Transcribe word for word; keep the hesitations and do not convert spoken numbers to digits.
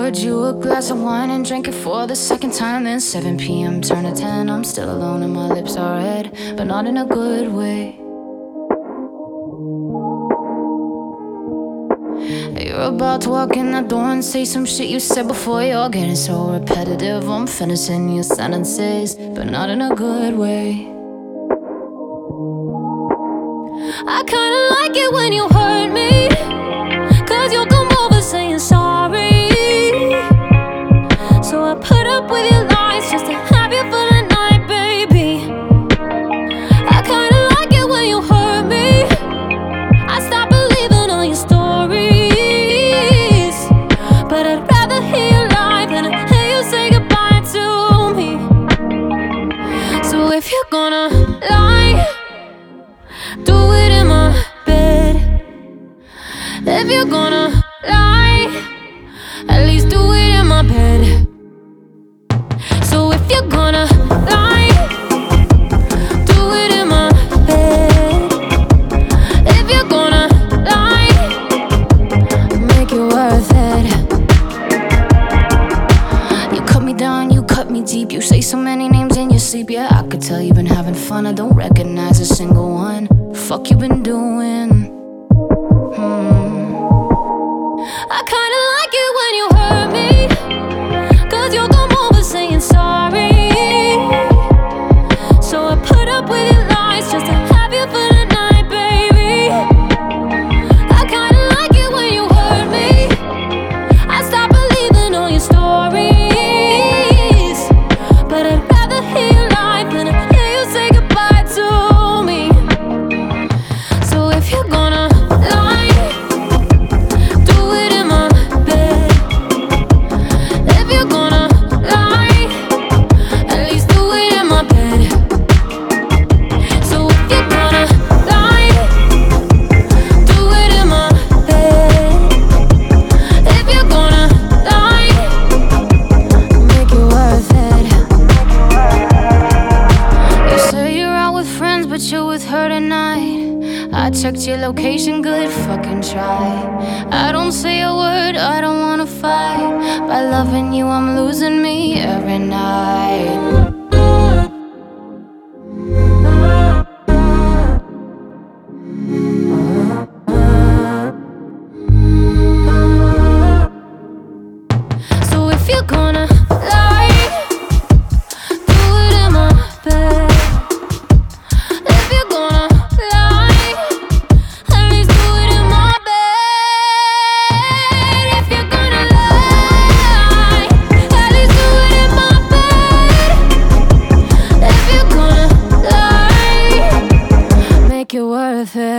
poured you a glass of wine and drank it for the second time. Then seven p m turned to ten. I'm still alone and my lips are red, but not in a good way. You're about to walk in that door and say some shit you said before. You're getting so repetitive, I'm finishing your sentences, but not in a good way. I kinda like it when you hurt me, cause you'll come over saying sorry. So I put up with your lies just to have you for the night, baby. I kinda like it when you hurt me. I stopped believing all your stories, but I'd rather hear you lie than hear you say goodbye to me. So if you're gonna lie, do it in my bed. If you're gonna lie, at least do it in my bed. So if you're gonna lie, do it in my bed. If you're gonna lie, make it worth it. You cut me down, you cut me deep. You say so many names in your sleep. Yeah, I could tell you've been having fun. I don't recognize a single one. Fuck you been doing? Hmm. I kinda like it when you hurt me, cause you'll come over saying sorry. So I put up with your lies just to have you for the night, baby. I kinda like it when you hurt me. I stopped believing all your stories, but I'd rather hear you lie than hear you say goodbye to me. So if you're gonna lie, do it in my bed. If you're gonna lie, at least do it in my bed. So if you're gonna lie, do it in my bed. If you're gonna lie, make it worth it. You say you're out with friends, but you're with her tonight. I checked your location, good fucking try. I don't say a word, I don't wanna fight. By loving you, I'm losing me every night. So if you're gonna lie, do it in my bed. If you're gonna lie, at least do it in my bed. If you're gonna lie, at least do it in my bed. If you're gonna lie, make it worth it.